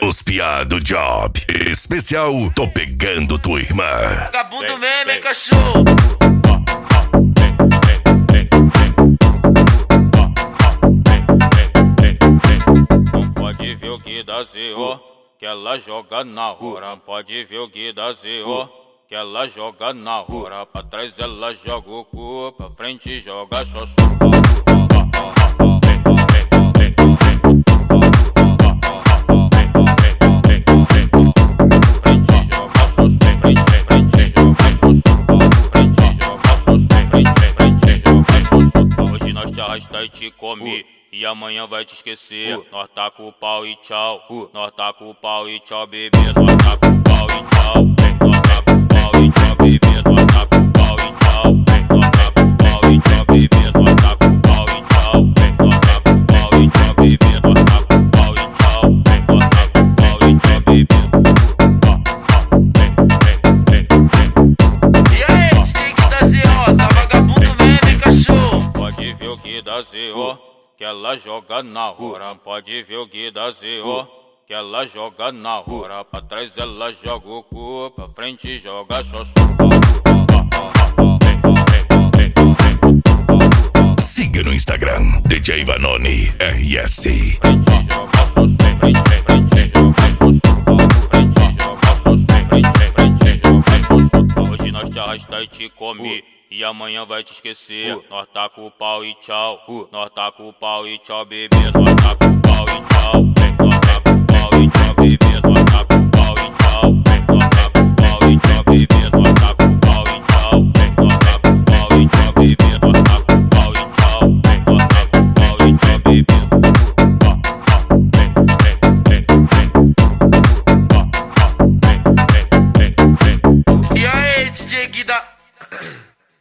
Os piá do job. Especial, tô pegando tua irmã. Vagabundo mesmo, hein, cachorro? Não pode ver o que dá ZO, que ela joga na hora. Pode ver o que dá ZO, que ela joga na hora. Pra trás ela joga o cu, pra frente joga xoxo. Hoje nós te arrasta e te come, e amanhã vai te esquecer. Nós tá com o pau e tchau, nós tá com o pau e tchau, bebê. Nós tá com o pau e tchau, nós tá com o pau e tchau, bebê. Nós tá com o pau e tchau, nós tá com o pau e tchau, bebê. Nós tá com o pau e tchau, nós tá com o pau e tchau, bebê. Nós tá com o pau e tchau, nós tá com o pau e tchau, bebê. E aí, DJ que dá ZO, tá vagabundo mesmo, hein, cachorro? Pode ver o que dá ZO, que ela joga na hora. Pode ver o que dá ZO, que ela joga na hora. Pra trás ela joga o cu, pra frente joga xoxo. Siga no Instagram, DJ Vanoni RS. Frente joga xoxo, frente joga xoxo. Frente joga xoxo, frente joga xoxo. Hoje nós te arrasta e te come, e amanhã vai te esquecer. Nós tá com o pau e tchau, nós tá com o pau e tchau, bebê. Nós tá com o pau e tchau, nós tá com o pau e tchau, bebê. Nós tá com o pau e tchau, nós tá com o pau e tchau, bebê. Nós tá com o pau e tchau, nós tá com o pau e tchau, bebê. Nós tá com o pau e tchau, nós tá com o pau e tchau, bebê. E aí, DJ que dá...